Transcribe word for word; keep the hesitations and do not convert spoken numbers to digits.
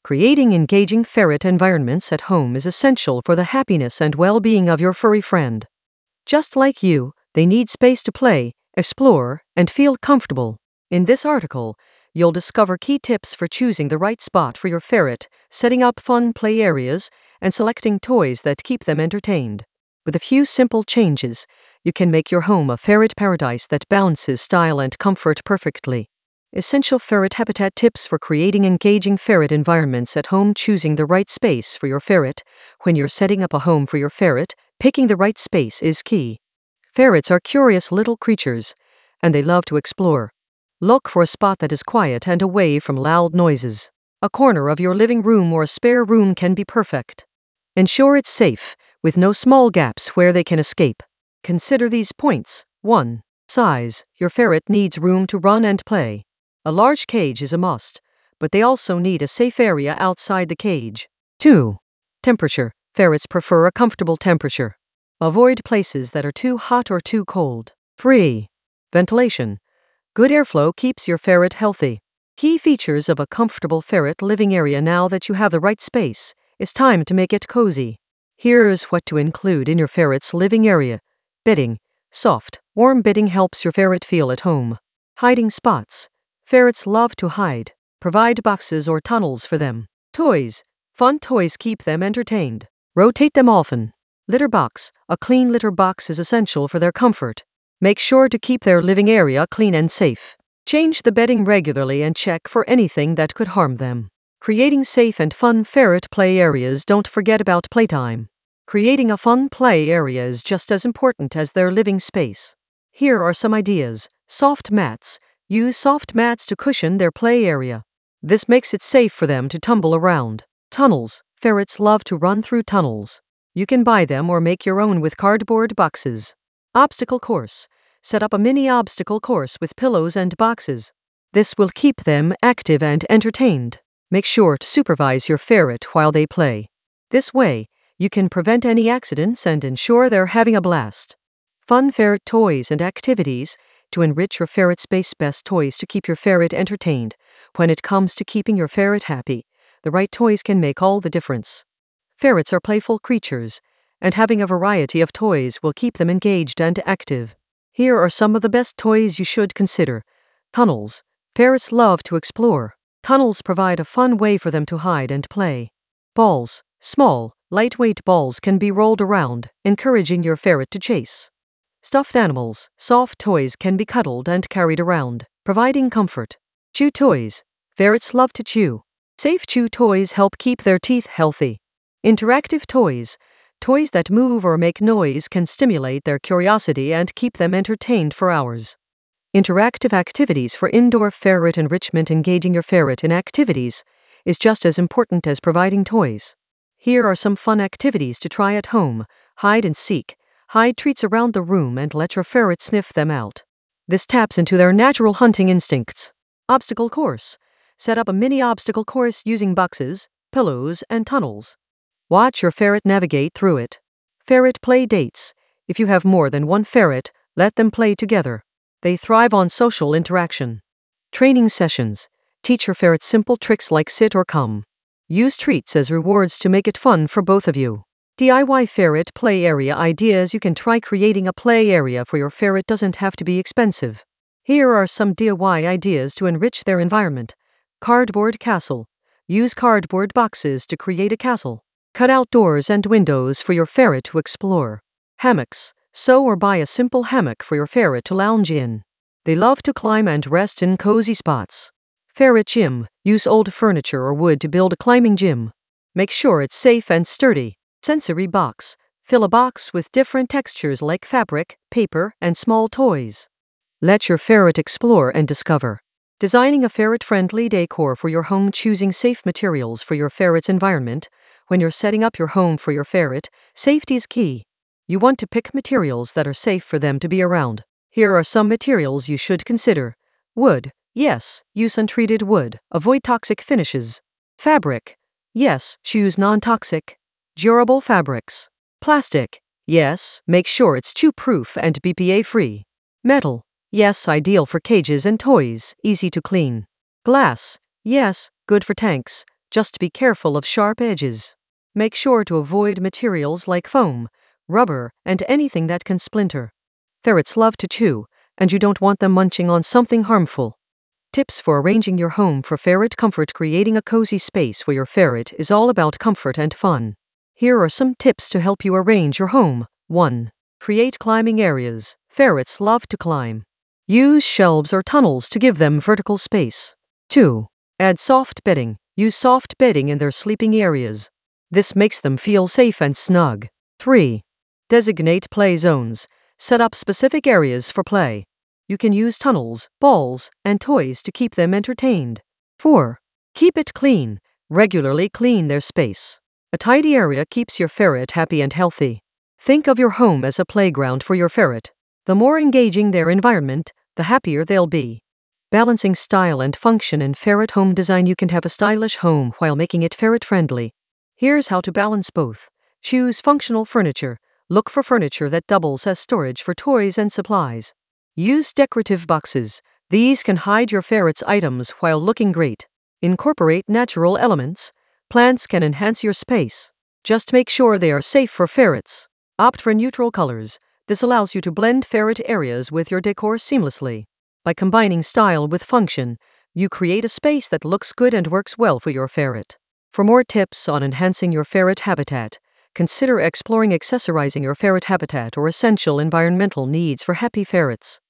Creating engaging ferret environments at home is essential for the happiness and well-being of your furry friend. Just like you, they need space to play, explore, and feel comfortable. In this article, you'll discover key tips for choosing the right spot for your ferret, setting up fun play areas, and selecting toys that keep them entertained. With a few simple changes, you can make your home a ferret paradise that balances style and comfort perfectly. Essential ferret habitat tips for creating engaging ferret environments at home. Choosing the right space for your ferret. When you're setting up a home for your ferret, picking the right space is key. Ferrets are curious little creatures, and they love to explore. Look for a spot that is quiet and away from loud noises. A corner of your living room or a spare room can be perfect. Ensure it's safe, with no small gaps where they can escape. Consider these points. one. Size. Your ferret needs room to run and play. A large cage is a must, but they also need a safe area outside the cage. two. Temperature. Ferrets prefer a comfortable temperature. Avoid places that are too hot or too cold. three. Ventilation. Good airflow keeps your ferret healthy. Key features of a comfortable ferret living area. Now that you have the right space, it's time to make it cozy. Here's what to include in your ferret's living area. Bedding. Soft, warm bedding helps your ferret feel at home. Hiding spots. Ferrets love to hide. Provide boxes or tunnels for them. Toys. Fun toys keep them entertained. Rotate them often. Litter box. A clean litter box is essential for their comfort. Make sure to keep their living area clean and safe. Change the bedding regularly and check for anything that could harm them. Creating safe and fun ferret play areas. Don't forget about playtime. Creating a fun play area is just as important as their living space. Here are some ideas. Soft mats. Use soft mats to cushion their play area. This makes it safe for them to tumble around. Tunnels. Ferrets love to run through tunnels. You can buy them or make your own with cardboard boxes. Obstacle course. Set up a mini obstacle course with pillows and boxes. This will keep them active and entertained. Make sure to supervise your ferret while they play. This way, you can prevent any accidents and ensure they're having a blast. Fun ferret toys and activities to enrich your ferret space. Best toys to keep your ferret entertained. When it comes to keeping your ferret happy, the right toys can make all the difference. Ferrets are playful creatures, and having a variety of toys will keep them engaged and active. Here are some of the best toys you should consider. Tunnels. Ferrets love to explore. Tunnels provide a fun way for them to hide and play. Balls. Small, lightweight balls can be rolled around, encouraging your ferret to chase. Stuffed animals. Soft toys can be cuddled and carried around, providing comfort. Chew toys. Ferrets love to chew. Safe chew toys help keep their teeth healthy. Interactive toys. Toys that move or make noise can stimulate their curiosity and keep them entertained for hours. Interactive activities for indoor ferret enrichment. Engaging your ferret in activities is just as important as providing toys. Here are some fun activities to try at home. Hide and seek. Hide treats around the room and let your ferret sniff them out. This taps into their natural hunting instincts. Obstacle course. Set up a mini obstacle course using boxes, pillows, and tunnels. Watch your ferret navigate through it. Ferret play dates. If you have more than one ferret, let them play together. They thrive on social interaction. Training sessions. Teach your ferret simple tricks like sit or come. Use treats as rewards to make it fun for both of you. D I Y ferret play area ideas. You can try creating a play area for your ferret. Doesn't have to be expensive. Here are some D I Y ideas to enrich their environment. Cardboard castle. Use cardboard boxes to create a castle. Cut out doors and windows for your ferret to explore. Hammocks. Sew or buy a simple hammock for your ferret to lounge in. They love to climb and rest in cozy spots. Ferret gym. Use old furniture or wood to build a climbing gym. Make sure it's safe and sturdy. Sensory box. Fill a box with different textures like fabric, paper, and small toys. Let your ferret explore and discover. Designing a ferret-friendly decor for your home. Choosing safe materials for your ferret's environment. When you're setting up your home for your ferret, safety is key. You want to pick materials that are safe for them to be around. Here are some materials you should consider. Wood. Yes, use untreated wood. Avoid toxic finishes. Fabric. Yes, choose non-toxic, durable fabrics. Plastic. Yes, make sure it's chew-proof and B P A-free. Metal. Yes, ideal for cages and toys, easy to clean. Glass. Yes, good for tanks, Just be careful of sharp edges. Make sure to avoid materials like foam, rubber, and anything that can splinter. Ferrets love to chew, and you don't want them munching on something harmful. Tips for arranging your home for ferret comfort. Creating a cozy space for your ferret is all about comfort and fun. Here are some tips to help you arrange your home. one. Create climbing areas. Ferrets love to climb. Use shelves or tunnels to give them vertical space. two. Add soft bedding. Use soft bedding in their sleeping areas. This makes them feel safe and snug. three. Designate play zones. Set up specific areas for play. You can use tunnels, balls, and toys to keep them entertained. four. Keep it clean. Regularly clean their space. A tidy area keeps your ferret happy and healthy. Think of your home as a playground for your ferret. The more engaging their environment, the happier they'll be. Balancing style and function in ferret home design. You can have a stylish home while making it ferret friendly. Here's how to balance both. Choose functional furniture. Look for furniture that doubles as storage for toys and supplies. Use decorative boxes. These can hide your ferret's items while looking great. Incorporate natural elements. Plants can enhance your space. Just make sure they are safe for ferrets. Opt for neutral colors. This allows you to blend ferret areas with your decor seamlessly. By combining style with function, you create a space that looks good and works well for your ferret. For more tips on enhancing your ferret habitat, consider exploring accessorizing your ferret habitat or essential environmental needs for happy ferrets.